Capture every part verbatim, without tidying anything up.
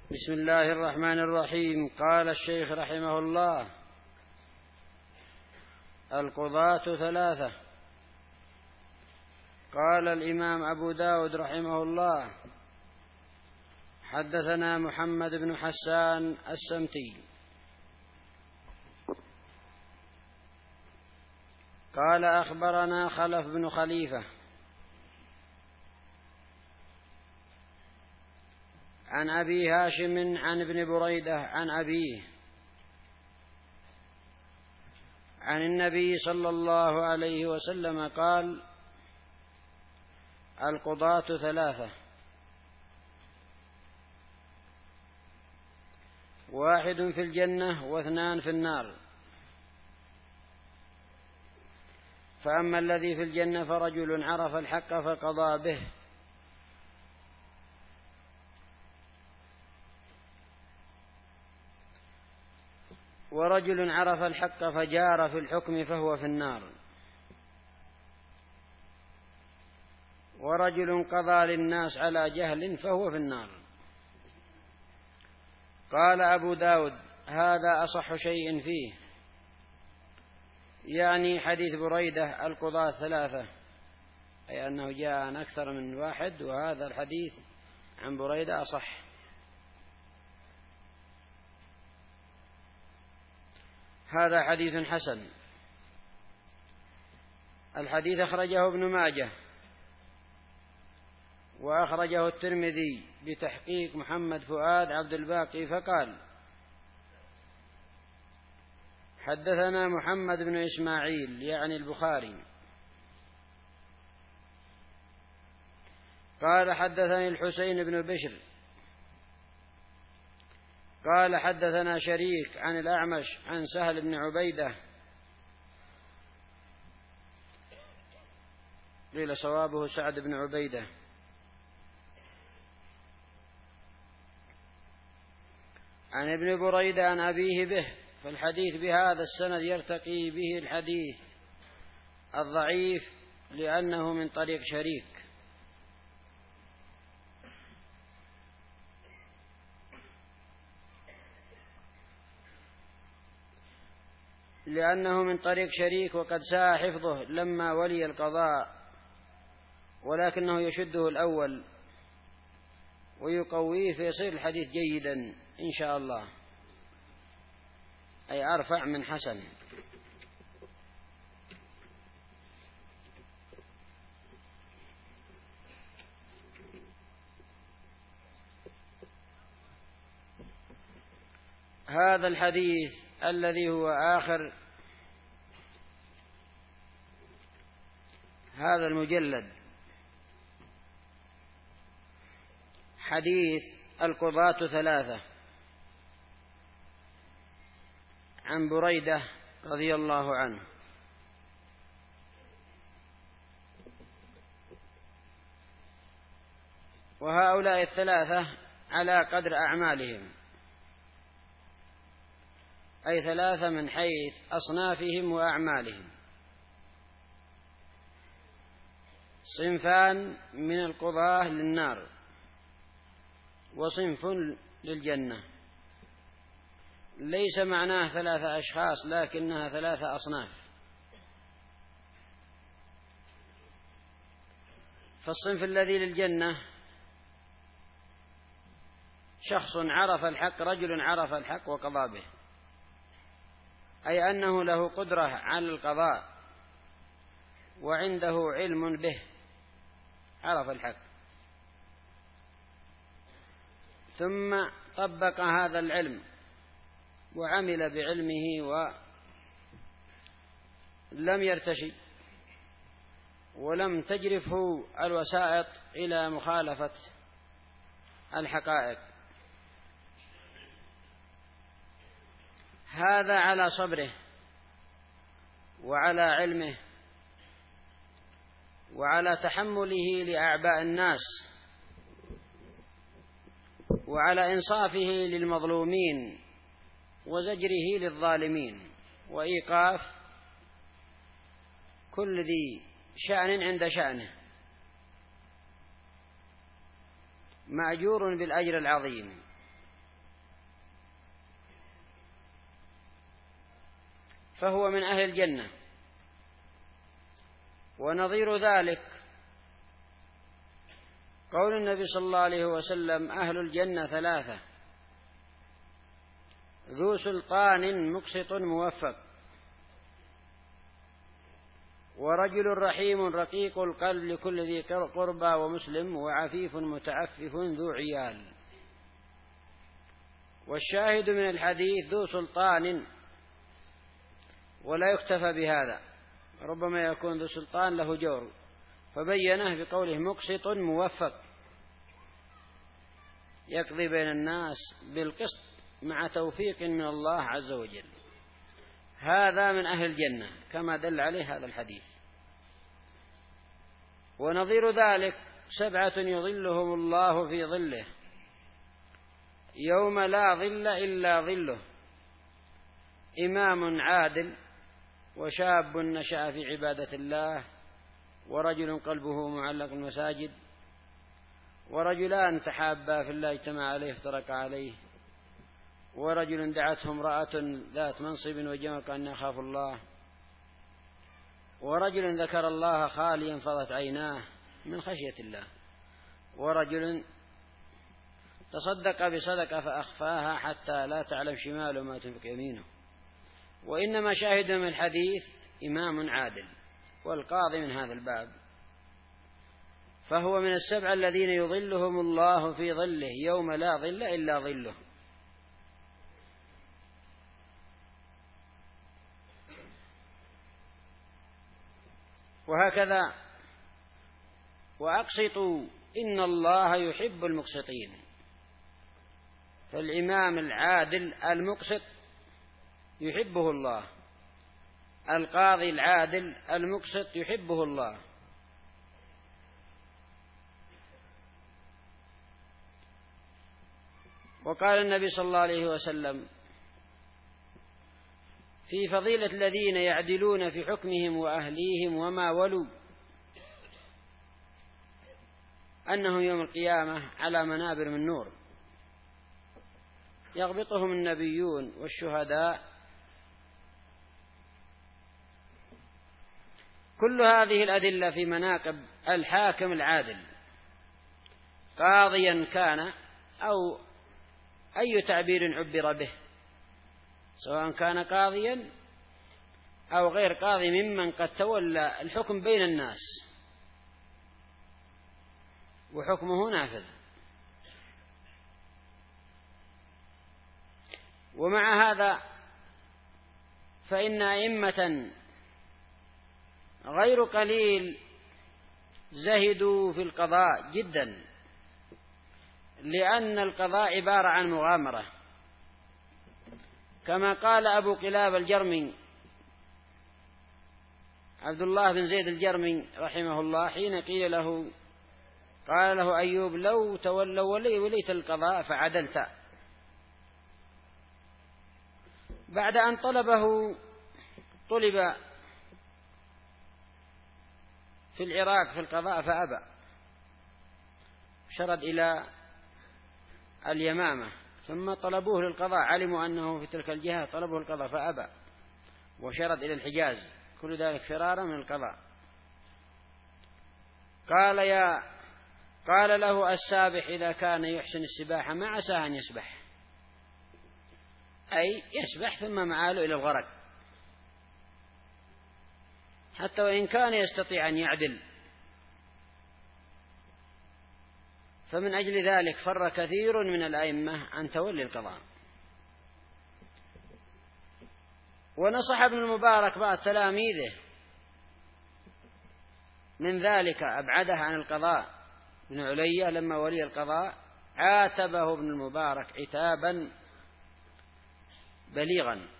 بسم الله الرحمن الرحيم. قال الشيخ رحمه الله: القضاة ثلاثة. قال الإمام أبو داود رحمه الله: حدثنا محمد بن حسان السمتي قال أخبرنا خلف بن خليفة عن أبي هاشم عن ابن بريدة عن أبيه عن النبي صلى الله عليه وسلم قال: القضاة ثلاثة: واحد في الجنة واثنان في النار. فأما الذي في الجنة فرجل عرف الحق فقضى به، ورجل عرف الحق فجار في الحكم فهو في النار، ورجل قضى للناس على جهل فهو في النار. قال أبو داود: هذا أصح شيء فيه، يعني حديث بريدة القضاة ثلاثة، أي أنه جاء عن أكثر من واحد، وهذا الحديث عن بريدة أصح. هذا حديث حسن. الحديث أخرجه ابن ماجه، وأخرجه الترمذي بتحقيق محمد فؤاد عبد الباقي، فقال: حدثنا محمد بن إسماعيل يعني البخاري قال حدثني الحسين بن بشر قال حدثنا شريك عن الأعمش عن سهل بن عبيدة، قيل صوابه سعد بن عبيدة، عن ابن بريدة عن أبيه به. فالحديث بهذا السند يرتقي به الحديث الضعيف لأنه من طريق شريك، لأنه من طريق شريك وقد ساء حفظه لما ولي القضاء، ولكنه يشده الأول ويقويه فيصير الحديث جيدا إن شاء الله، أي أرفع من حسن. هذا الحديث الذي هو آخر هذا المجلد حديث القضاة ثلاثة عن بريدة رضي الله عنه. وهؤلاء الثلاثة على قدر أعمالهم، أي ثلاثة من حيث أصنافهم وأعمالهم. صنفان من القضاة للنار، وصنف للجنة. ليس معناه ثلاثة أشخاص، لكنها ثلاثة أصناف. فالصنف الذي للجنة شخص عرف الحق، رجل عرف الحق وقضى به، أي أنه له قدرة على القضاء وعنده علم به، عرف الحق ثم طبق هذا العلم وعمل بعلمه ولم يرتشي ولم تجرفه الوسائط إلى مخالفة الحقائق. هذا على صبره وعلى علمه وعلى تحمله لأعباء الناس وعلى إنصافه للمظلومين وزجره للظالمين وإيقاف كل ذي شأن عند شأنه، مأجور بالأجر العظيم. فهو من أهل الجنة. ونظير ذلك قول النبي صلى الله عليه وسلم: أهل الجنة ثلاثة: ذو سلطان مقسط موفق، ورجل رحيم رقيق القلب لكل ذي قربى ومسلم، وعفيف متعفف ذو عيال. والشاهد من الحديث ذو سلطان، ولا يكتفى بهذا، ربما يكون ذو سلطان له جور، فبينه بقوله مقسط موفق، يقضي بين الناس بالقسط مع توفيق من الله عز وجل. هذا من أهل الجنة كما دل عليه هذا الحديث. ونظير ذلك سبعة يظلهم الله في ظله يوم لا ظل إلا ظله: إمام عادل، وشاب نشأ في عبادة الله، ورجل قلبه معلق المساجد، ورجلان تحابا في الله اجتمع عليه افترق عليه، ورجل دعته امرأة ذات منصب وجمع كأن يخاف الله، ورجل ذكر الله خاليا فضت عيناه من خشية الله، ورجل تصدق بصدقة فأخفاها حتى لا تعلم شماله ما تنفق يمينه. وإنما شاهد من الحديث إمام عادل، والقاضي من هذا الباب، فهو من السبع الذين يظلهم الله في ظله يوم لا ظل إلا ظله. وهكذا: وأقسطوا إن الله يحب المقسطين. فالإمام العادل المقسط يحبه الله، القاضي العادل المقسط يحبه الله. وقال النبي صلى الله عليه وسلم في فضيلة الذين يعدلون في حكمهم وأهليهم وما ولوا، أنهم يوم القيامة على منابر من نور يغبطهم النبيون والشهداء. كل هذه الأدلة في مناقب الحاكم العادل، قاضيا كان أو أي تعبير عبر به، سواء كان قاضيا أو غير قاضي ممن قد تولى الحكم بين الناس وحكمه نافذ. ومع هذا فإن أئمة غير قليل زهدوا في القضاء جدا، لأن القضاء عبارة عن مغامرة، كما قال أبو قلاب الجرمي عبد الله بن زيد الجرمي رحمه الله حين قيل له قال له أيوب: لو تولوا ولي وليت القضاء فعدلت. بعد أن طلبه طلب في العراق في القضاء فأبى، شرد إلى اليمامة، ثم طلبوه للقضاء، علموا أنه في تلك الجهة، طلبوه القضاء فأبى، وشرد إلى الحجاز، كل ذلك فرارا من القضاء. قال يا قال له السابح إذا كان يحسن السباحة ما عساه أن يسبح، أي يسبح ثم معاله إلى الغرق، حتى وإن كان يستطيع أن يعدل. فمن أجل ذلك فر كثير من الأئمة عن تولي القضاء. ونصح ابن المبارك بعض تلاميذه من ذلك، أبعده عن القضاء. ابن علية لما ولي القضاء عاتبه ابن المبارك عتابا بليغا.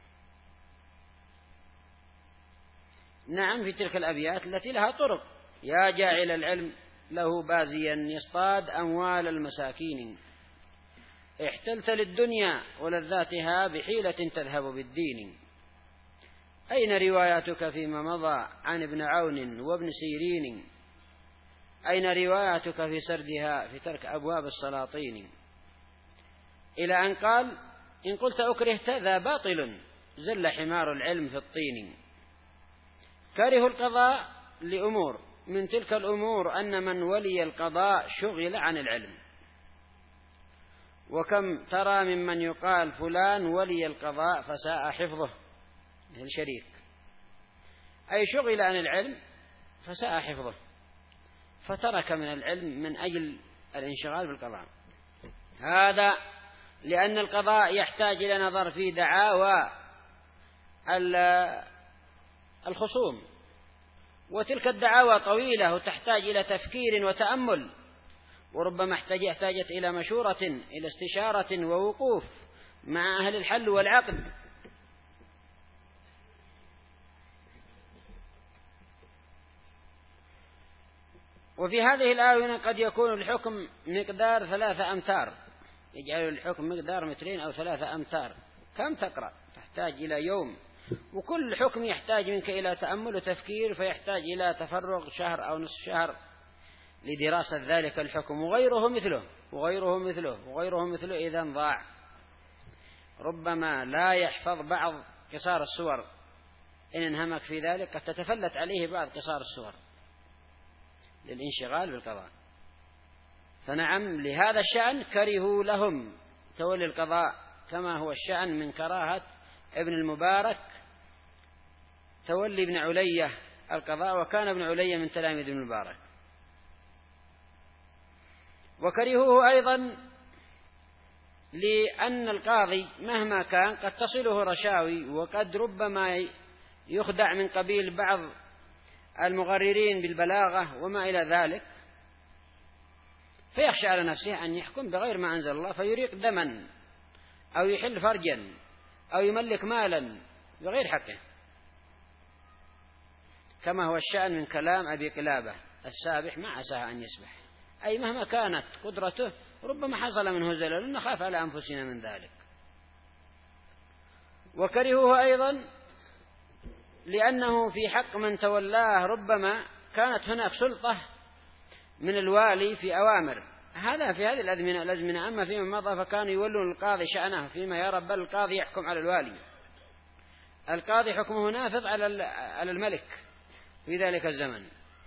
نعم، في تلك الأبيات التي لها طرق: يا جاعل العلم له بازيا يصطاد أموال المساكين، احتلت للدنيا ولذاتها بحيلة تذهب بالدين. أين رواياتك فيما مضى عن ابن عون وابن سيرين؟ أين رواياتك في سردها في ترك أبواب السلاطين؟ إلى أن قال: إن قلت أكرهت ذا باطل زل حمار العلم في الطين. كرهوا القضاء لأمور، من تلك الأمور أن من ولي القضاء شغل عن العلم. وكم ترى ممن يقال فلان ولي القضاء فساء حفظه، مثل شريك، أي شغل عن العلم فساء حفظه، فترك من العلم من أجل الانشغال بالقضاء. هذا لأن القضاء يحتاج إلى نظر في دعاوى الخصوم، وتلك الدعاوى طويلة وتحتاج إلى تفكير وتأمل، وربما احتاجت إلى مشورة، إلى استشارة ووقوف مع أهل الحل والعقد. وفي هذه الآونة قد يكون الحكم مقدار ثلاثة أمتار، يجعل الحكم مقدار مترين أو ثلاثة أمتار. كم تقرأ؟ تحتاج إلى يوم، وكل حكم يحتاج منك إلى تأمل وتفكير، فيحتاج إلى تفرغ شهر أو نصف شهر لدراسة ذلك الحكم، وغيره مثله وغيره مثله وغيره مثله. إذن ضاع. ربما لا يحفظ بعض قصار السور، إن انهمك في ذلك قد تتفلت عليه بعض قصار السور للانشغال بالقضاء. فنعم، لهذا الشأن كرهوا لهم تولي القضاء، كما هو الشأن من كراهة ابن المبارك تولي ابن علية القضاء، وكان ابن علية من تلاميذ ابن المبارك. وكرهوه أيضا لأن القاضي مهما كان قد تصله رشاوي، وقد ربما يخدع من قبيل بعض المغررين بالبلاغة وما إلى ذلك، فيخشى على نفسه أن يحكم بغير ما أنزل الله، فيريق دما أو يحل فرجا أو يملك مالا بغير حقه، كما هو الشأن من كلام أبي قلابة السابح ما عساها أن يسبح، أي مهما كانت قدرته ربما حصل منه زلل، نخاف على أنفسنا من ذلك. وكرهوه أيضا لأنه في حق من تولاه ربما كانت هناك سلطة من الوالي في أوامر، هذا في هذه الأزمنة الأزمنة أما فيما مضى فكانوا يولون القاضي شأنه فيما يرى، بل القاضي يحكم على الوالي، القاضي حكمه نافذ على الملك في ذلك الزمن.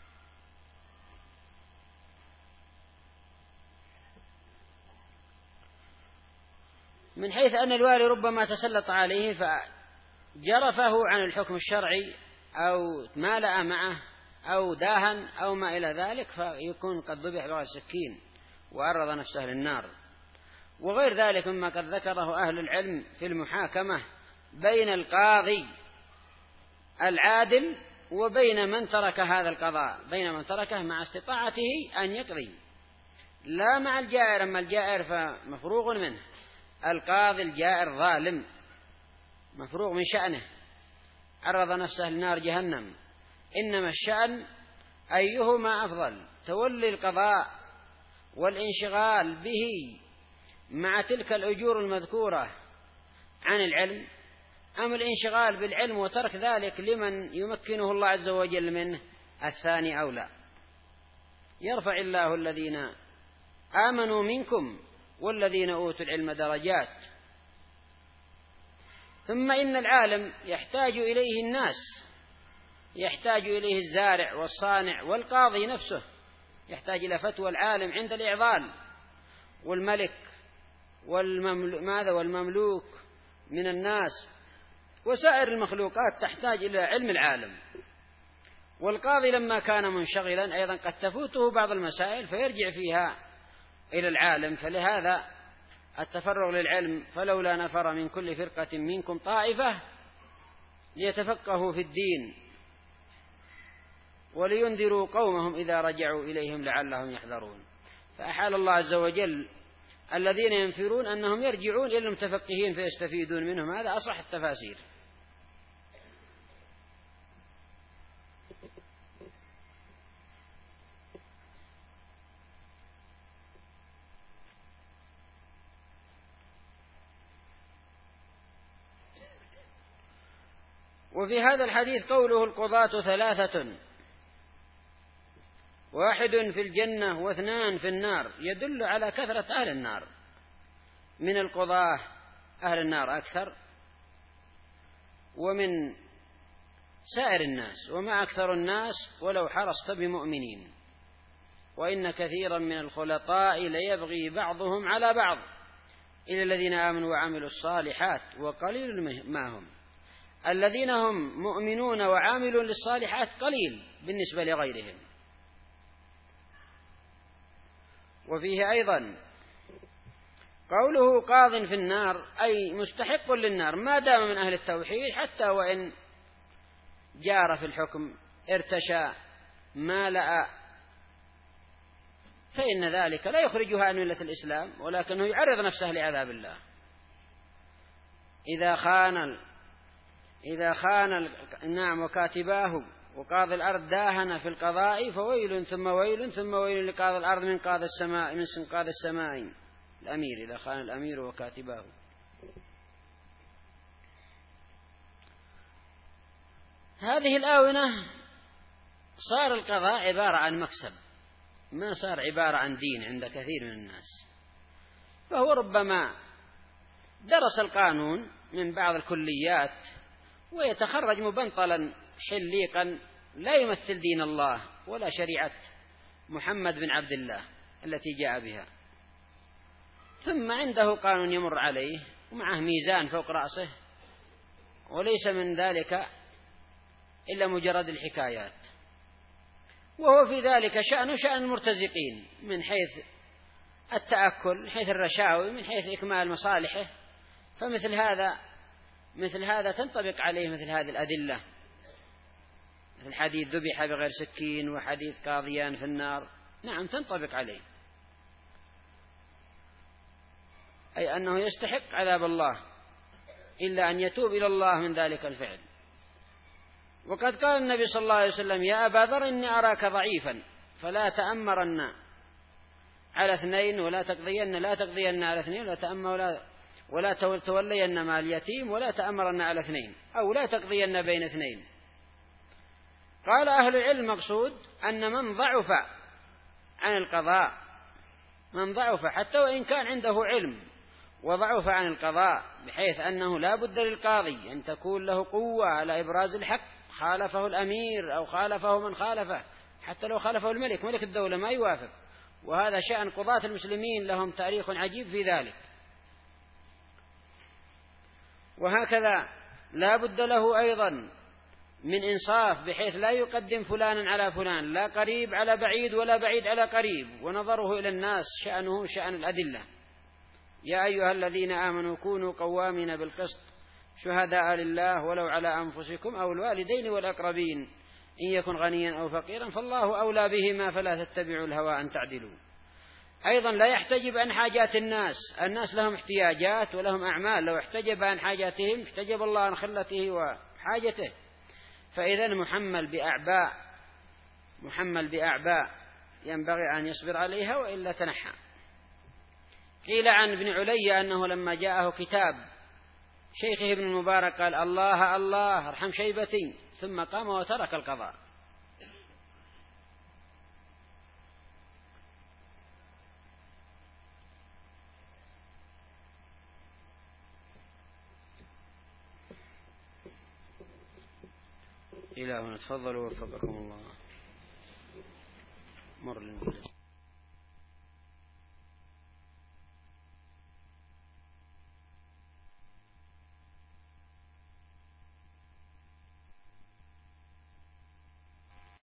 من حيث أن الوالي ربما تسلط عليه فجرفه عن الحكم الشرعي أو مالأ معه أو داهن أو ما إلى ذلك، فيكون قد ذبح بغير سكين وعرض نفسه للنار. وغير ذلك مما قد ذكره أهل العلم في المحاكمة بين القاضي العادل وبين من ترك هذا القضاء، بين من تركه مع استطاعته أن يقضي، لا مع الجائر. أما الجائر فمفروغ منه، القاضي الجائر ظالم مفروغ من شأنه، عرض نفسه لنار جهنم. إنما الشأن أيهما أفضل، تولي القضاء والانشغال به مع تلك الأجور المذكورة عن العلم، أم الانشغال بالعلم وترك ذلك لمن يمكنه الله عز وجل منه؟ الثاني أولى. يرفع الله الذين آمنوا منكم والذين أوتوا العلم درجات. ثم إن العالم يحتاج إليه الناس، يحتاج إليه الزارع والصانع والقاضي نفسه، يحتاج إلى فتوى العالم عند الإعضال، والملك والمملوك ماذا والمملوك من الناس وسائر المخلوقات تحتاج إلى علم العالم. والقاضي لما كان منشغلا أيضا قد تفوته بعض المسائل فيرجع فيها إلى العالم، فلهذا التفرغ للعلم. فلولا نفر من كل فرقة منكم طائفة ليتفقهوا في الدين ولينذروا قومهم إذا رجعوا إليهم لعلهم يحذرون. فأحال الله عز وجل الذين ينفرون أنهم يرجعون إلى المتفقهين فيستفيدون منهم، هذا أصح التفاسير. وفي هذا الحديث قوله القضاة ثلاثة، واحد في الجنة واثنان في النار، يدل على كثرة أهل النار. من القضاة أهل النار أكثر، ومن سائر الناس، وما أكثر الناس ولو حرصت بمؤمنين، وإن كثيرا من الخلطاء ليبغي بعضهم على بعض إلى الذين آمنوا وعملوا الصالحات وقليل ما هم. الذين هم مؤمنون وعاملون للصالحات قليل بالنسبة لغيرهم. وفيه أيضا قوله قاض في النار أي مستحق للنار ما دام من أهل التوحيد، حتى وإن جار في الحكم ارتشى مالأ، فإن ذلك لا يخرجها عن ملة الإسلام، ولكنه يعرض نفسه لعذاب الله. إذا خان إذا خان نعم وكاتباه وقاضي الأرض داهن في القضاء فويل ثم ويل ثم ويل لقاضي الأرض من قاضي السماء من قاضي السماء الأمير إذا خان الأمير وكاتباه. هذه الآونة صار القضاء عبارة عن مكسب، ما صار عبارة عن دين عند كثير من الناس. فهو ربما درس القانون من بعض الكليات ويتخرج مبنطلا حليقا لا يمثل دين الله ولا شريعة محمد بن عبد الله التي جاء بها، ثم عنده قانون يمر عليه ومعه ميزان فوق رأسه، وليس من ذلك إلا مجرد الحكايات، وهو في ذلك شأن شأن المرتزقين من حيث التأكل، من حيث الرشاوي، من حيث إكمال مصالحه. فمثل هذا مثل هذا تنطبق عليه مثل هذه الأدلة، مثل حديث ذبح بغير سكين وحديث قاضيان في النار، نعم تنطبق عليه، أي أنه يستحق عذاب الله إلا أن يتوب إلى الله من ذلك الفعل. وقد قال النبي صلى الله عليه وسلم: يا أبا ذر إني أراك ضعيفا فلا تأمرن على اثنين ولا تقضين لا تقضين على اثنين ولا تأمر ولا ولا تولين مال اليتيم ولا تأمرن على اثنين أو لا تقضين بين اثنين. قال أهل العلم مقصود أن من ضعف عن القضاء، من ضعف حتى وإن كان عنده علم وضعف عن القضاء بحيث أنه لا بد للقاضي أن تكون له قوة على إبراز الحق، خالفه الأمير أو خالفه من خالفه، حتى لو خالفه الملك ملك الدولة ما يوافق، وهذا شأن قضاة المسلمين لهم تاريخ عجيب في ذلك. وهكذا لا بد له أيضا من إنصاف بحيث لا يقدم فلانا على فلان، لا قريب على بعيد ولا بعيد على قريب، ونظره إلى الناس شأنه شأن الأدلة. يا أيها الذين آمنوا كونوا قوامين بالقسط شهداء لله ولو على أنفسكم أو الوالدين والأقربين إن يكن غنيا أو فقيرا فالله أولى بهما فلا تتبعوا الهوى أن تعدلوا. أيضا لا يحتجب عن حاجات الناس، الناس لهم احتياجات ولهم أعمال، لو احتجب عن حاجاتهم احتجب الله عن خلته وحاجته. فإذا محمل بأعباء محمل بأعباء ينبغي أن يصبر عليها وإلا تنحى. قيل عن ابن علي أنه لما جاءه كتاب شيخه ابن المبارك قال: الله الله ارحم شيبتي، ثم قام وترك القضاء. إلى هنا تفضلوا وفقكم الله. مر